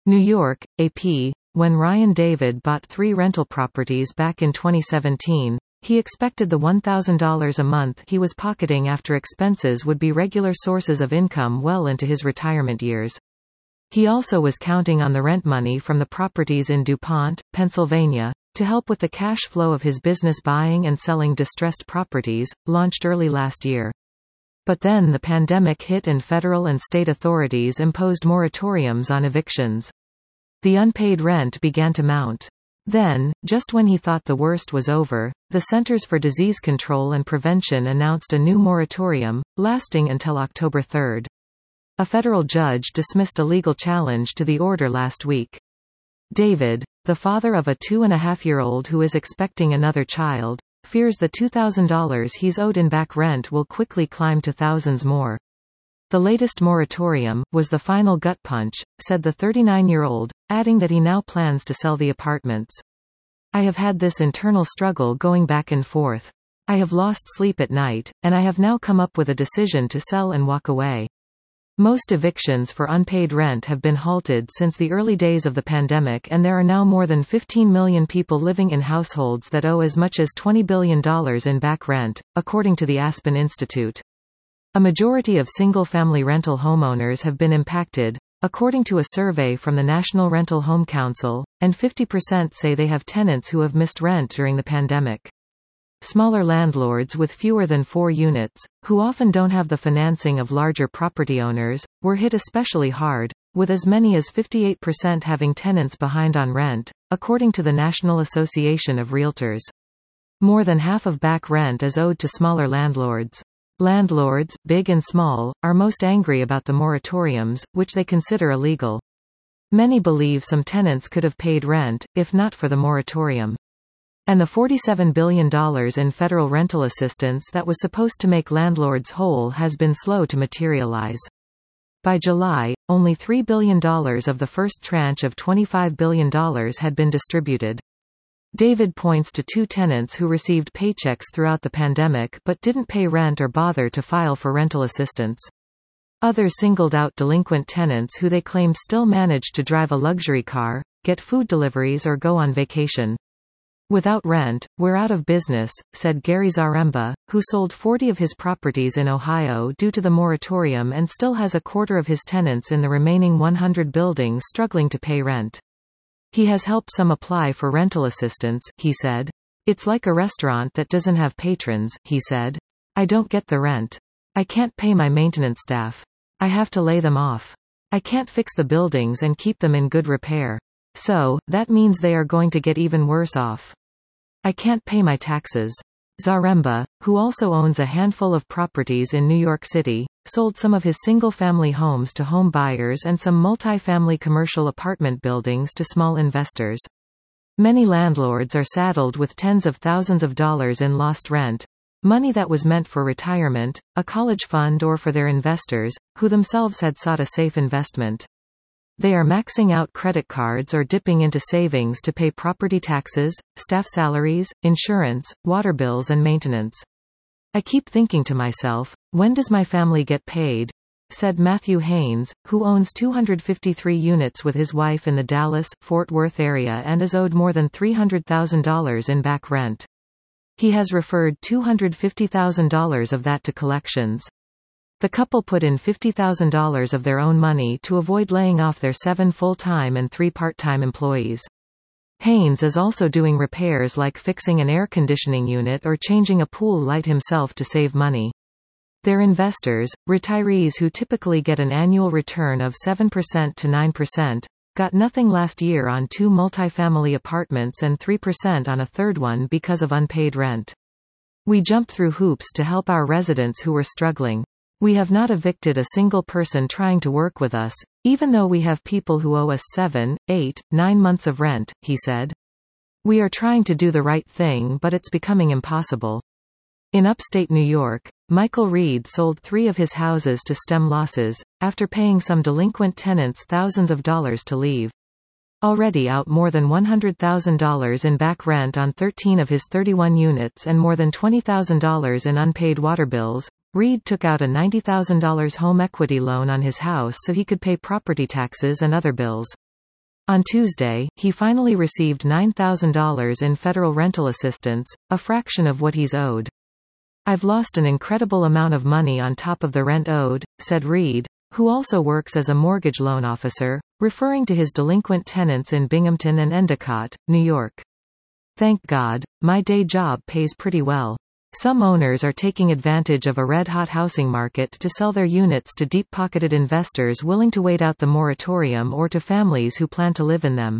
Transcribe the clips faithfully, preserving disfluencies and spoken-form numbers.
New York, A P. When Ryan David bought three rental properties back in twenty seventeen, he expected the one thousand dollars a month he was pocketing after expenses would be regular sources of income well into his retirement years. He also was counting on the rent money from the properties in DuPont, Pennsylvania, to help with the cash flow of his business buying and selling distressed properties, launched early last year. But then the pandemic hit and federal and state authorities imposed moratoriums on evictions. The unpaid rent began to mount. Then, just when he thought the worst was over, the Centers for Disease Control and Prevention announced a new moratorium, lasting until October third. A federal judge dismissed a legal challenge to the order last week. David, the father of a two-and-a-half-year-old who is expecting another child, fears the two thousand dollars he's owed in back rent will quickly climb to thousands more. The latest moratorium was the final gut punch, said the thirty-nine-year-old, adding that he now plans to sell the apartments. I have had this internal struggle going back and forth. I have lost sleep at night, and I have now come up with a decision to sell and walk away. Most evictions for unpaid rent have been halted since the early days of the pandemic, and there are now more than fifteen million people living in households that owe as much as twenty billion dollars in back rent, according to the Aspen Institute. A majority of single-family rental homeowners have been impacted, according to a survey from the National Rental Home Council, and fifty percent say they have tenants who have missed rent during the pandemic. Smaller landlords with fewer than four units, who often don't have the financing of larger property owners, were hit especially hard, with as many as fifty-eight percent having tenants behind on rent, according to the National Association of Realtors. More than half of back rent is owed to smaller landlords. Landlords, big and small, are most angry about the moratoriums, which they consider illegal. Many believe some tenants could have paid rent, if not for the moratorium. And the forty-seven billion dollars in federal rental assistance that was supposed to make landlords whole has been slow to materialize. By July, only three billion dollars of the first tranche of twenty-five billion dollars had been distributed. David points to two tenants who received paychecks throughout the pandemic but didn't pay rent or bother to file for rental assistance. Others singled out delinquent tenants who they claimed still managed to drive a luxury car, get food deliveries or go on vacation. Without rent, we're out of business, said Gary Zaremba, who sold forty of his properties in Ohio due to the moratorium and still has a quarter of his tenants in the remaining one hundred buildings struggling to pay rent. He has helped some apply for rental assistance, he said. It's like a restaurant that doesn't have patrons, he said. I don't get the rent. I can't pay my maintenance staff. I have to lay them off. I can't fix the buildings and keep them in good repair. So, that means they are going to get even worse off. I can't pay my taxes. Zaremba, who also owns a handful of properties in New York City, sold some of his single-family homes to home buyers and some multi-family commercial apartment buildings to small investors. Many landlords are saddled with tens of thousands of dollars in lost rent, money that was meant for retirement, a college fund or for their investors, who themselves had sought a safe investment. They are maxing out credit cards or dipping into savings to pay property taxes, staff salaries, insurance, water bills and maintenance. I keep thinking to myself, when does my family get paid? Said Matthew Haynes, who owns two hundred fifty-three units with his wife in the Dallas-Fort Worth area and is owed more than three hundred thousand dollars in back rent. He has referred two hundred fifty thousand dollars of that to collections. The couple put in fifty thousand dollars of their own money to avoid laying off their seven full-time and three part-time employees. Haynes is also doing repairs like fixing an air conditioning unit or changing a pool light himself to save money. Their investors, retirees who typically get an annual return of seven percent to nine percent, got nothing last year on two multifamily apartments and three percent on a third one because of unpaid rent. We jumped through hoops to help our residents who were struggling. We have not evicted a single person trying to work with us, even though we have people who owe us seven, eight, nine months of rent, he said. We are trying to do the right thing, but it's becoming impossible. In upstate New York, Michael Reed sold three of his houses to stem losses, after paying some delinquent tenants thousands of dollars to leave. Already out more than one hundred thousand dollars in back rent on thirteen of his thirty-one units and more than twenty thousand dollars in unpaid water bills, Reed took out a ninety thousand dollars home equity loan on his house so he could pay property taxes and other bills. On Tuesday, he finally received nine thousand dollars in federal rental assistance, a fraction of what he's owed. "I've lost an incredible amount of money on top of the rent owed," said Reed, who also works as a mortgage loan officer, referring to his delinquent tenants in Binghamton and Endicott, New York. "Thank God, my day job pays pretty well. Some owners are taking advantage of a red-hot housing market to sell their units to deep-pocketed investors willing to wait out the moratorium or to families who plan to live in them.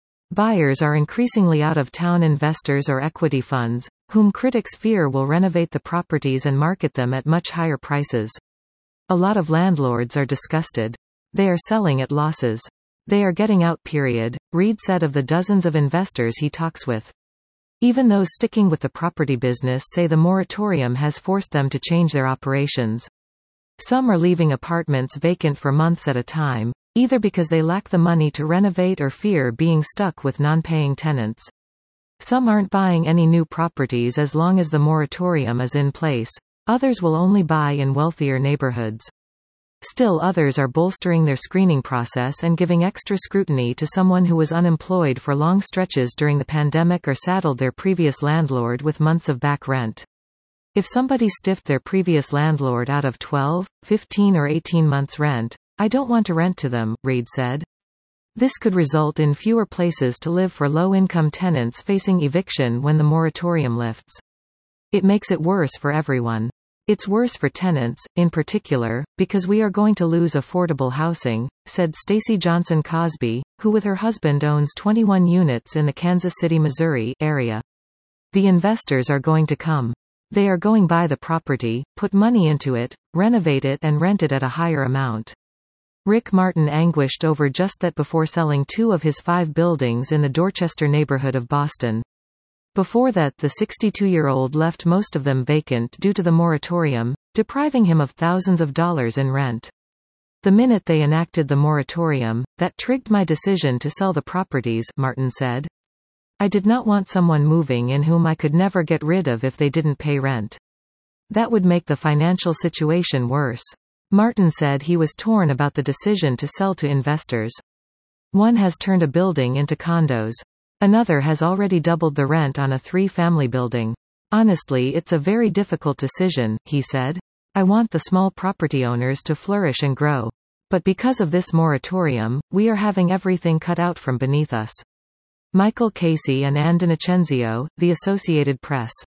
Buyers are increasingly out-of-town investors or equity funds, whom critics fear will renovate the properties and market them at much higher prices. A lot of landlords are disgusted. They are selling at losses. They are getting out period," Reed said of the dozens of investors he talks with. Even those sticking with the property business say the moratorium has forced them to change their operations. Some are leaving apartments vacant for months at a time, either because they lack the money to renovate or fear being stuck with non-paying tenants. Some aren't buying any new properties as long as the moratorium is in place. Others will only buy in wealthier neighborhoods. Still others are bolstering their screening process and giving extra scrutiny to someone who was unemployed for long stretches during the pandemic or saddled their previous landlord with months of back rent. If somebody stiffed their previous landlord out of twelve, fifteen or eighteen months rent, I don't want to rent to them, Reed said. This could result in fewer places to live for low-income tenants facing eviction when the moratorium lifts. It makes it worse for everyone. It's worse for tenants, in particular, because we are going to lose affordable housing, said Stacey Johnson Cosby, who with her husband owns twenty-one units in the Kansas City, Missouri area. The investors are going to come. They are going buy the property, put money into it, renovate it and rent it at a higher amount. Rick Martin anguished over just that before selling two of his five buildings in the Dorchester neighborhood of Boston. Before that, the sixty-two-year-old left most of them vacant due to the moratorium, depriving him of thousands of dollars in rent. The minute they enacted the moratorium, that triggered my decision to sell the properties, Martin said. I did not want someone moving in whom I could never get rid of if they didn't pay rent. That would make the financial situation worse. Martin said he was torn about the decision to sell to investors. One has turned a building into condos. Another has already doubled the rent on a three-family building. Honestly, it's a very difficult decision, he said. I want the small property owners to flourish and grow. But because of this moratorium, we are having everything cut out from beneath us. Michael Casey and Ann DiNocenzio, The Associated Press.